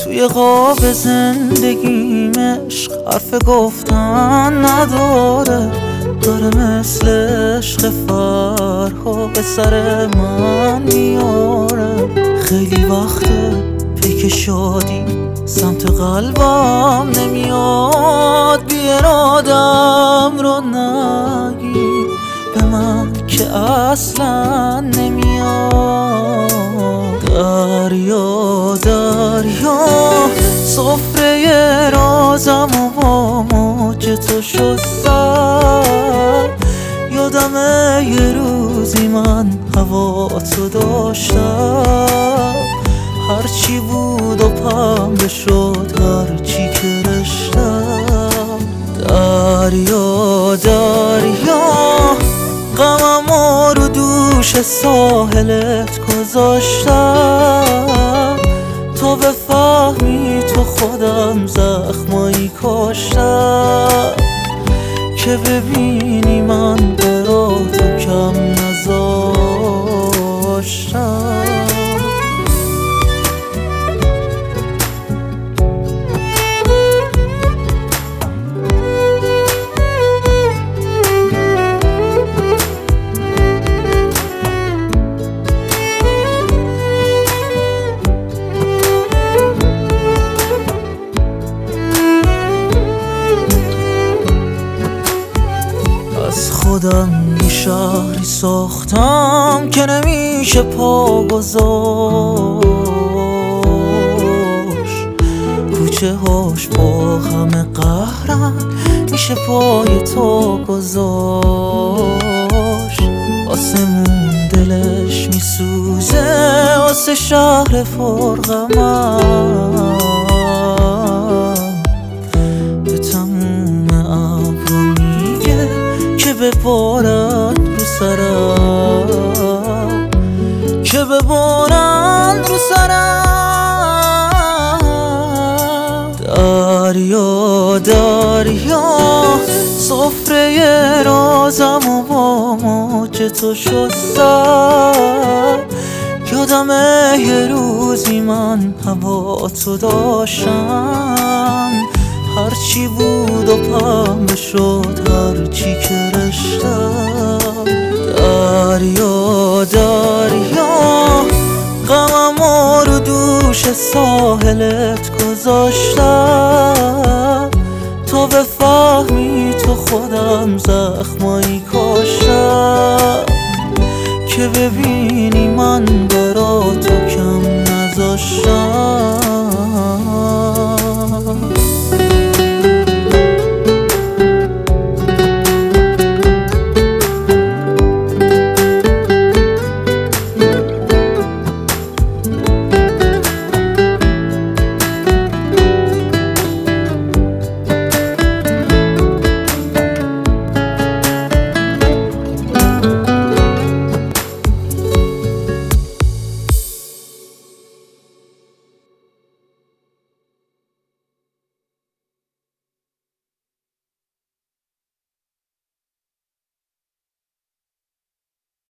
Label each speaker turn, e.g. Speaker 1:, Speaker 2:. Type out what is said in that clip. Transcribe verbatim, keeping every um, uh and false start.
Speaker 1: توی خواب زندگیم عشق حرف گفتن نداره، داره مثل عشق فرها به سر من میاره. خیلی وقته پیک شادی سمت قلبم نمیاد، بی ارادم رو نگی به من که اصلا نمیاد. دریا دریا سفره رازم و با موج تو شستم. یادمه یه روزی من هوا تو داشتم، هرچی بود و پنبه شد هرچی که رشتم. دریا دریا غمم رو دوش ساحلت گذاشتم، تا بفهمی تو خودم زخمایی کاشتم، که ببینی من برا تو کم نذاشتم. از خودم یه شهری ساختم که نمیشه پا گذاشت، کوچه هاش با همه قهرن میشه پای تو گذاشت. آسمون دلش میسوزه واسه شهر فرغمم، به تموم ابرو میگه که ببارن رو سرم، که ببارن رو سرم. دریا دریا سفره رازم و با موج تو شستم. یادمه یه روزی من هوا تو داشتم، هرچی بود و پنبه شد هرچی که رشتم. دریا دریا غمم رو دوش ساحلت گذاشتم، تا بفهمی تو خودم زخمایی کاشتم، که ببینی من برا تو کم نذاشتم.